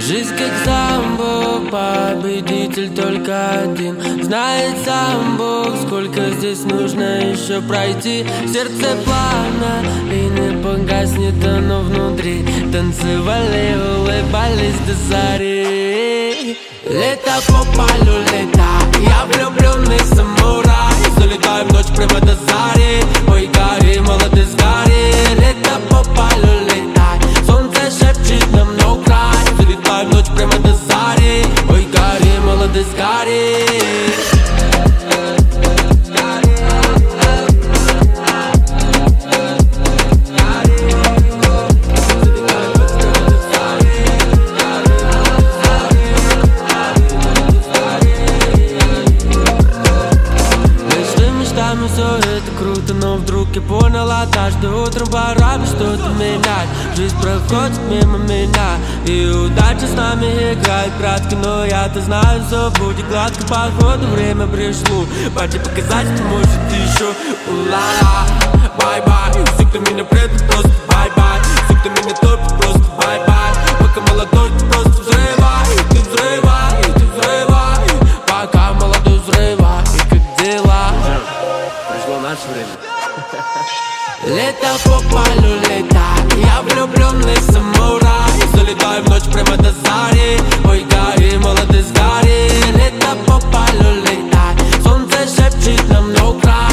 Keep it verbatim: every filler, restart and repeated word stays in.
Жизнь как самбо, победитель только один. Знает сам Бог, сколько здесь нужно еще пройти. Сердце пламя и не погаснет оно внутри. Танцевали, улыбались до зари. Лето по полю лета, я влюбленный самурай. Залетаю в ночь прямо до зари. Ой, гори, молодец, гори. Лето по полю летай, солнце шепчет нам no cry. Залетаю в ночь прямо до зари. Ой, гори, молодец, гори. Все это круто, но вдруг я поняла, каждое утро пора бы что-то менять. Жизнь проходит мимо меня, и удача с нами играет кратко. Но я-то знаю, все будет гладко, походу время пришло. Пойди показать, что может еще. Ула-ла, бай-бай. Все, кто меня предал, просто бай-бай. Все, кто меня топит, просто бай-бай. Пока молодой, ты просто взрывай. Ты взрывай, ты взрывай. Пока молодой, взрывай. И как дела? Пришло наше время. Лето по полю летай, я влюбленный самурай. Залетаю в ночь прямо до зари. Ой, гори, молодец, гори. Лето по полю летай, солнце шепчет нам no cry.